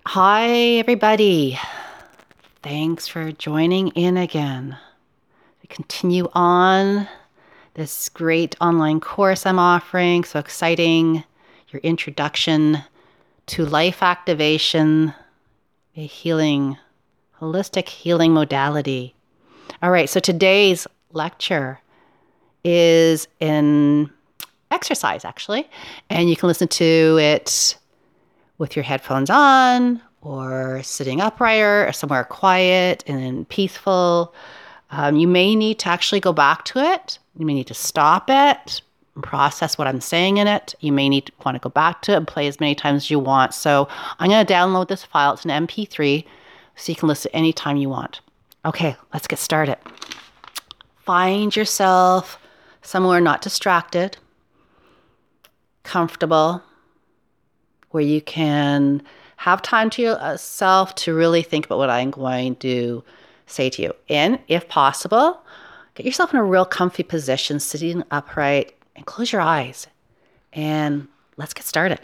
Hi, everybody. Thanks for joining in again. We continue on this great online course I'm offering. So exciting. Your introduction to life activation, a holistic healing modality. All right, so today's lecture is in exercise, actually, and you can listen to it with your headphones on or sitting upright or somewhere quiet and peaceful. You may need to actually go back to it. You may need to stop it and process what I'm saying in it. You may want to go back to it and play as many times as you want. So I'm going to download this file. It's an MP3, so you can listen anytime you want. Okay, let's get started. Find yourself somewhere not distracted, comfortable, where you can have time to yourself to really think about what I'm going to say to you. And if possible, get yourself in a real comfy position, sitting upright, and close your eyes. And let's get started.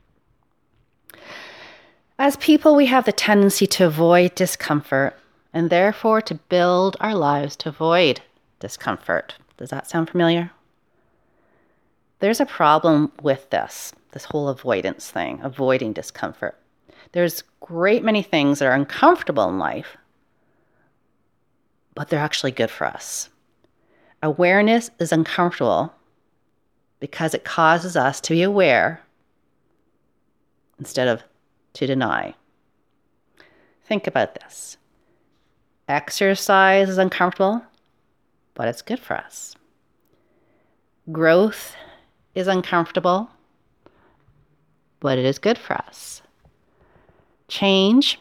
As people, we have the tendency to avoid discomfort and therefore to build our lives to avoid discomfort. Does that sound familiar? There's a problem with this whole avoidance thing, avoiding discomfort. There's great many things that are uncomfortable in life, but they're actually good for us. Awareness is uncomfortable because it causes us to be aware instead of to deny. Think about this. Exercise is uncomfortable, but it's good for us. Growth is uncomfortable, but it is good for us. Change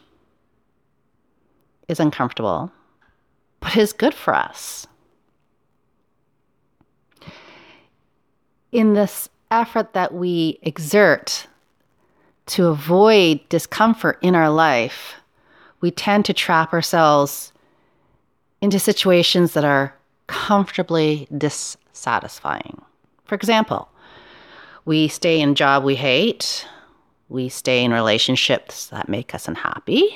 is uncomfortable, but it is good for us. In this effort that we exert to avoid discomfort in our life, we tend to trap ourselves into situations that are comfortably dissatisfying. For example, we stay in a job we hate. We stay in relationships that make us unhappy.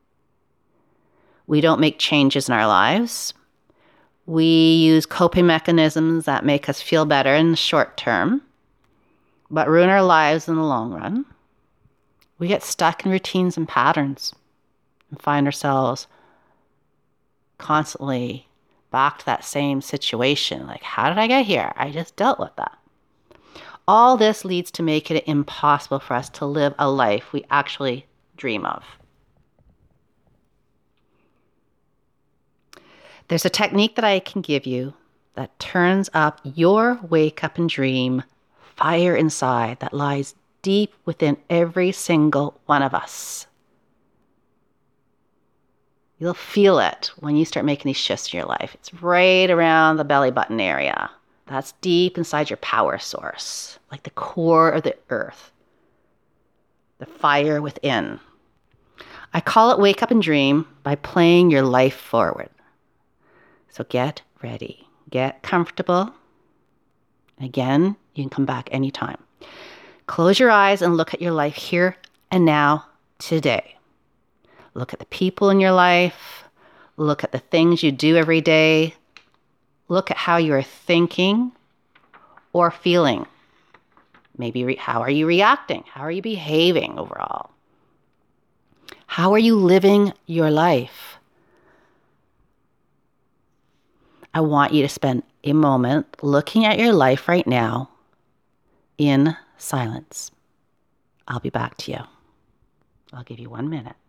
We don't make changes in our lives. We use coping mechanisms that make us feel better in the short term, but ruin our lives in the long run. We get stuck in routines and patterns and find ourselves constantly back to that same situation. Like, how did I get here? I just dealt with that. All this leads to make it impossible for us to live a life we actually dream of. There's a technique that I can give you that turns up your wake up and dream fire inside that lies deep within every single one of us. You'll feel it when you start making these shifts in your life. It's right around the belly button area. That's deep inside your power source, like the core of the earth, the fire within. I call it wake up and dream by playing your life forward. So get ready, get comfortable. Again, you can come back anytime. Close your eyes and look at your life here and now, today. Look at the people in your life. Look at the things you do every day. Look at how you are thinking or feeling. Maybe how are you reacting? How are you behaving overall? How are you living your life? I want you to spend a moment looking at your life right now in silence. I'll be back to you. I'll give you 1 minute.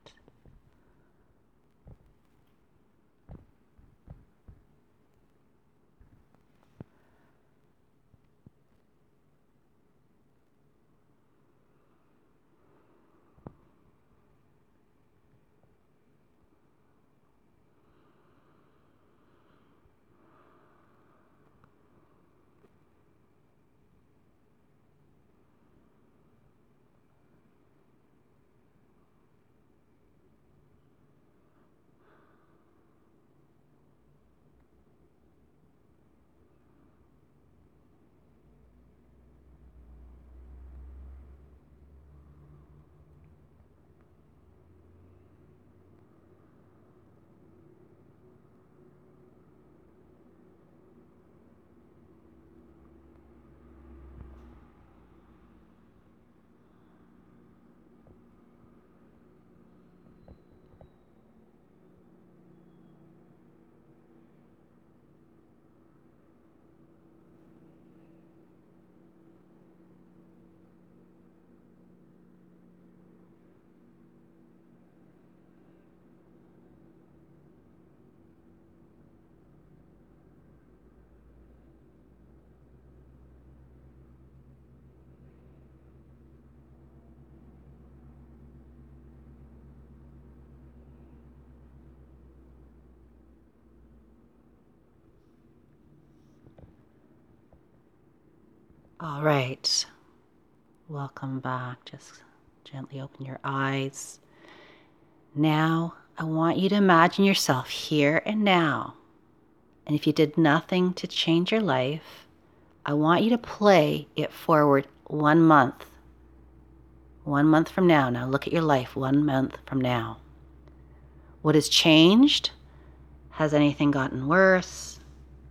All right. Welcome back. Just gently open your eyes. Now, I want you to imagine yourself here and now. And if you did nothing to change your life, I want you to play it forward 1 month. 1 month from now. Now look at your life 1 month from now. What has changed? Has anything gotten worse?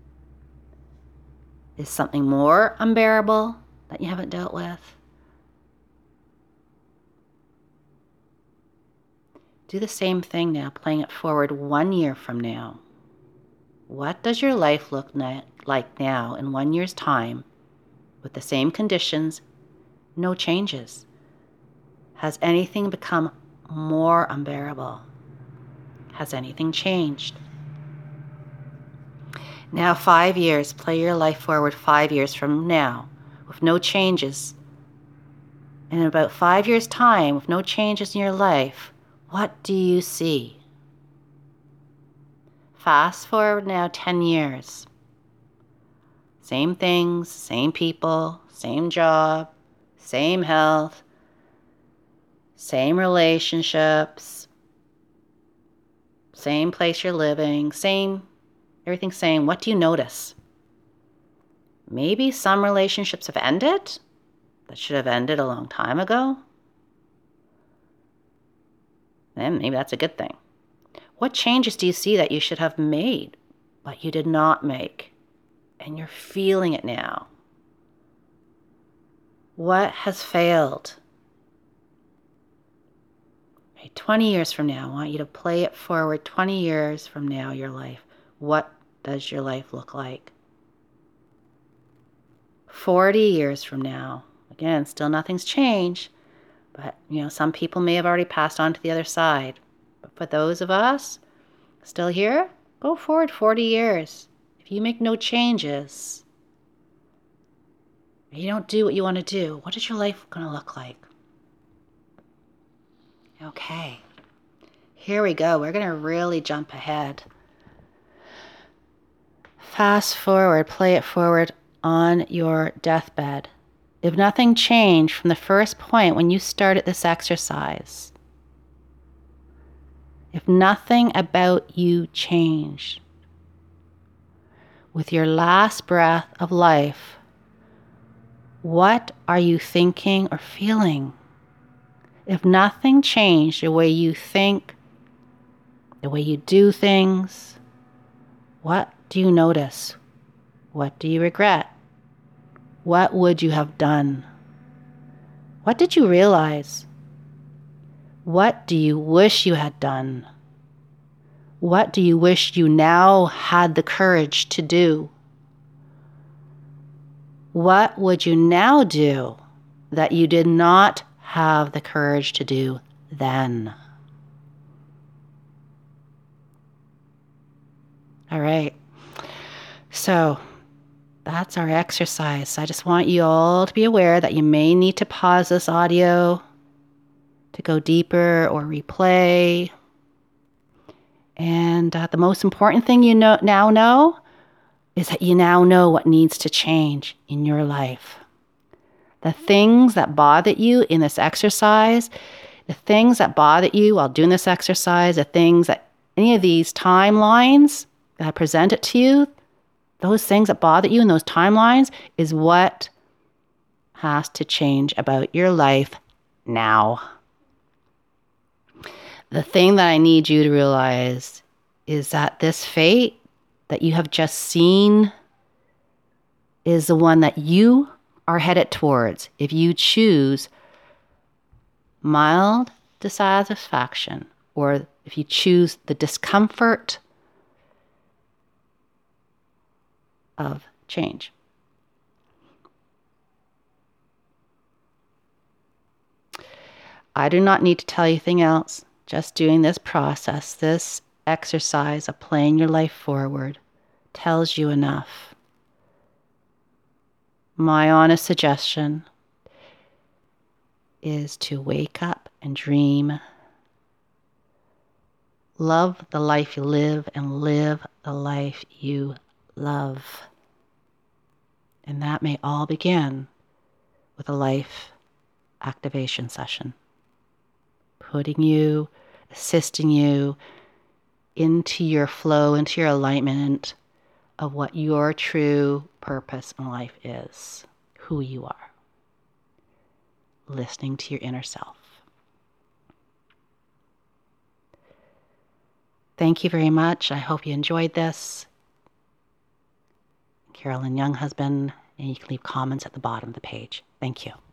Is something more unbearable that you haven't dealt with? Do the same thing now, playing it forward 1 year from now. What does your life look like now in 1 year's time with the same conditions, no changes? Has anything become more unbearable? Has anything changed? Now 5 years, play your life forward 5 years from now with no changes. And in about 5 years' time, with no changes in your life, what do you see? Fast forward now 10 years. Same things, same people, same job, same health, same relationships, same place you're living, everything's same. What do you notice? Maybe some relationships have ended that should have ended a long time ago. And maybe that's a good thing. What changes do you see that you should have made, but you did not make? And you're feeling it now. What has failed? 20 years from now, I want you to play it forward 20 years from now, your life. What does your life look like? 40 years from now, again, still nothing's changed, but some people may have already passed on to the other side. But for those of us still here, go forward 40 years. If you make no changes, you don't do what you want to do, what is your life going to look like? Okay, here we go. We're going to really jump ahead. Fast forward, play it forward on your deathbed. If nothing changed from the first point when you started this exercise, if nothing about you changed, with your last breath of life, what are you thinking or feeling? If nothing changed, the way you think, the way you do things, what do you notice? What do you regret? What would you have done? What did you realize? What do you wish you had done? What do you wish you now had the courage to do? What would you now do that you did not have the courage to do then? All right. So that's our exercise. I just want you all to be aware that you may need to pause this audio to go deeper or replay. And the most important thing you now know is that you now know what needs to change in your life. The things that bothered you in this exercise, the things that bothered you while doing this exercise, the things that any of these timelines that I presented to you, those things that bothered you in those timelines is what has to change about your life now. The thing that I need you to realize is that this fate that you have just seen is the one that you are headed towards if you choose mild dissatisfaction, or if you choose the discomfort of change. I do not need to tell you anything else. Just doing this process, this exercise of playing your life forward, tells you enough. My honest suggestion is to wake up and dream. Love the life you live and live the life you love. And that may all begin with a life activation session, assisting you into your flow, into your alignment of what your true purpose in life is, who you are, listening to your inner self. Thank you very much. I hope you enjoyed this. Carolyn Younghusband, and you can leave comments at the bottom of the page. Thank you.